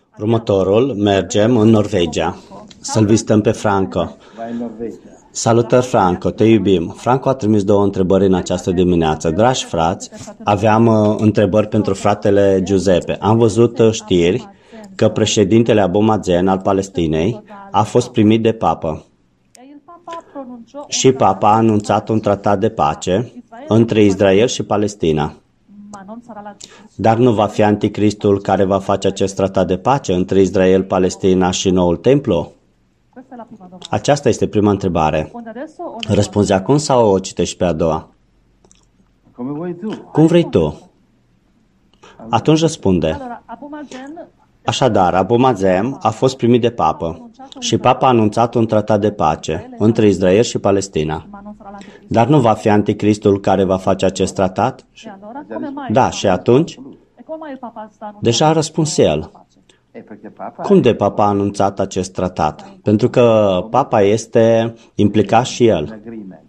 Următorul, mergem în Norvegia. Să-l vizităm pe Franco. Salutări, Franco, te iubim. Franco a trimis 2 întrebări în această dimineață. Dragi frați, aveam întrebări pentru fratele Giuseppe. Am văzut știri că președintele Abu Mazen al Palestinei a fost primit de papă. Și papa a anunțat un tratat de pace între Israel și Palestina. Dar nu va fi anticristul care va face acest tratat de pace între Israel, Palestina și noul templu? Aceasta este prima întrebare. Răspunzi acum sau o citești pe a doua? Cum vrei tu? Atunci răspunde. Așadar, Abu Mazen a fost primit de papă și papa a anunțat un tratat de pace între Israel și Palestina. Dar nu va fi anticristul care va face acest tratat? Da, și atunci? Deja a răspuns el. Cum de papa a anunțat acest tratat? Pentru că papa este implicat și el.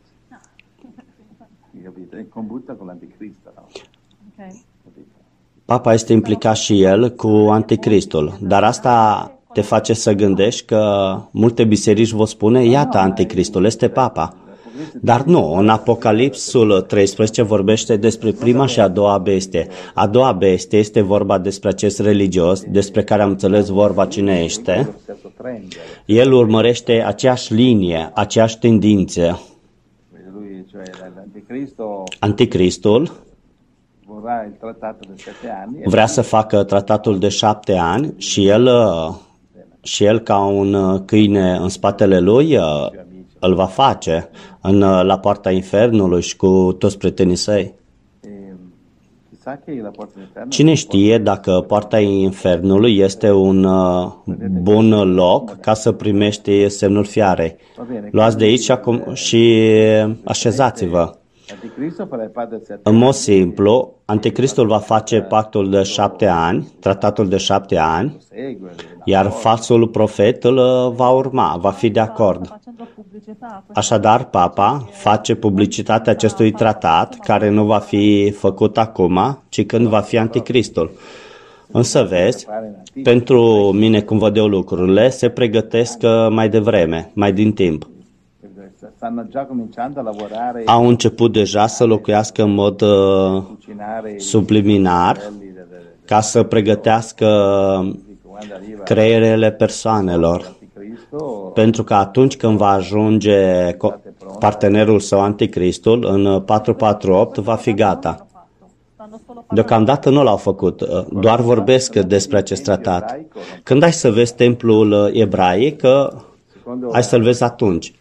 Papa este implicat și el cu anticristul, dar asta te face să gândești că multe biserici vor spune, iată, anticristul este papa. Dar nu, în Apocalipsul 13 vorbește despre prima și a doua bestie. A doua bestie este vorba despre acest religios, despre care am înțeles vorba cine este. El urmărește aceeași linie, aceeași tendință. Anticristul vrea să facă tratatul de 7 ani și el ca un câine în spatele lui îl va face la poarta infernului și cu toți prietenii săi. Cine știe dacă poarta infernului este un bun loc ca să primești semnul fiarei. Luați de aici și așezați-vă. În mod simplu, anticristul va face pactul de 7 ani, tratatul de 7 ani, iar falsul profet îl va urma, va fi de acord. Așadar, papa face publicitatea acestui tratat, care nu va fi făcut acum, ci când va fi anticristul. Însă, vezi, pentru mine, cum văd eu lucrurile, se pregătesc mai devreme, mai din timp. Au început deja să locuiască în mod subliminar ca să pregătească creierele persoanelor. Pentru că atunci când va ajunge partenerul său anticristul, în 448 va fi gata. Deocamdată nu l-au făcut, doar vorbesc despre acest tratat. Când ai să vezi templul ebraic, ai să-l vezi atunci.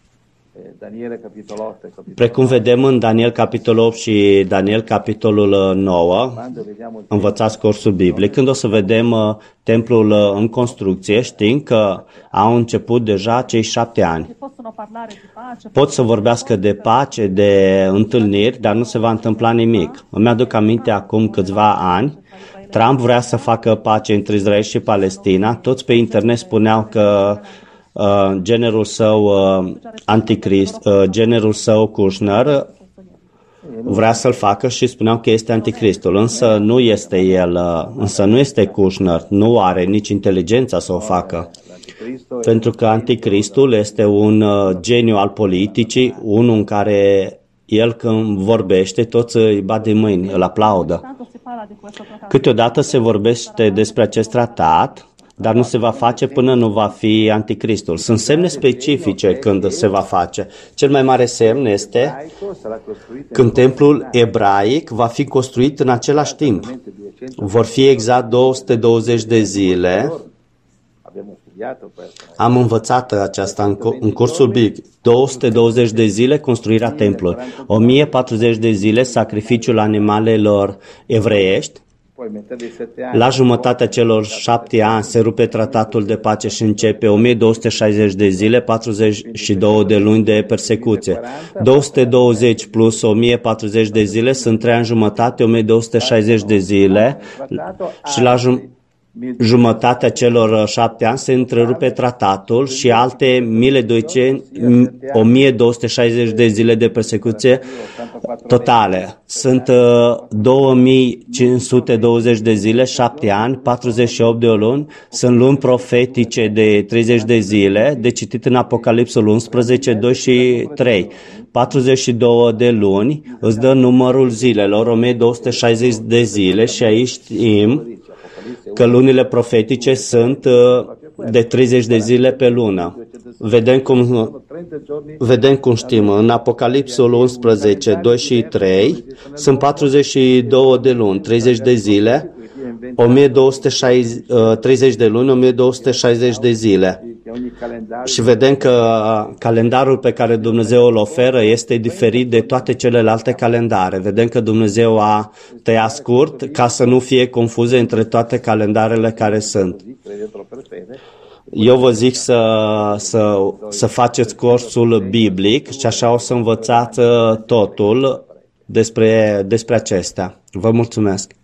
Precum vedem în Daniel capitolul 8 și Daniel capitolul 9, învățați cursul biblic, când o să vedem templul în construcție, știm că au început deja cei 7 ani. Pot să vorbească de pace, de întâlniri, dar nu se va întâmpla nimic. Îmi aduc aminte acum câțiva ani, Trump vrea să facă pace între Israel și Palestina, toți pe internet spuneau că generul său anticrist, generul său Kushner vrea să-l facă și spuneau că este anticristul, însă nu este el, însă nu este Kushner, nu are nici inteligența să o facă. Pentru că anticristul este un geniu al politicii, unul în care el când vorbește, toți îi bat de mâini, îl aplaudă. Câteodată se vorbește despre acest tratat, dar nu se va face până nu va fi anticristul. Sunt semne specifice când se va face. Cel mai mare semn este când templul ebraic va fi construit în același timp. Vor fi exact 220 de zile. Am învățat aceasta în cursul biblic. 220 de zile construirea templului. 1040 de zile sacrificiul animalelor evreiești. La jumătatea celor 7 ani se rupe tratatul de pace și începe 1260 de zile, 42 de luni de persecuție. 220 plus 1040 de zile sunt 3 ani jumătate, 1260 de zile și jumătatea celor 7 ani se întrerupe tratatul și alte 1260 de zile de persecuție totale. Sunt 2520 de zile, 7 ani, 48 de luni, sunt luni profetice de 30 de zile, de citit în Apocalipsul 11, 2 și 3. 42 de luni îți dă numărul zilelor, 1260 de zile și aici știm că lunile profetice sunt de 30 de zile pe lună. Vedem cum știm. În Apocalipsul 11, 2 și 3 sunt 42 de luni, 30 de zile, 30 de luni, 1260 de zile. Și vedem că calendarul pe care Dumnezeu îl oferă este diferit de toate celelalte calendare. Vedem că Dumnezeu a tăiat scurt ca să nu fie confuze între toate calendarele care sunt. Eu vă zic să faceți cursul biblic și așa o să învățați totul despre acestea. Vă mulțumesc!